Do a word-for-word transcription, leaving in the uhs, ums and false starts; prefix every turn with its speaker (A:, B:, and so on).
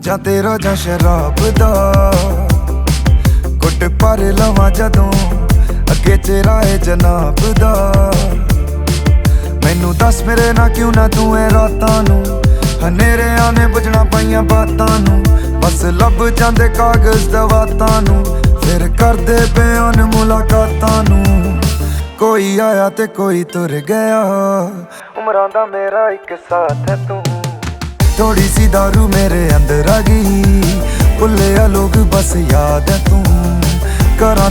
A: ਜਾਂ तेरा ਜਾਂ शराब दा घुट भर लवां जदों अगे चेहरा है जनाब दा। मैनू दस मेरे ना क्यों ना तू ए रातां नू हनेरे आने बुझना पाइयां बातां नू। बस लब जांदे कागज दवातां नू फिर करदे बयान मुलाकातां नू। कोई आया ते कोई तुर गया उमरां दा मेरा एक साथ है तू। थोड़ी सी दारू मेरे अंदर आ गई भुल्ले लोग बस याद है तू। करा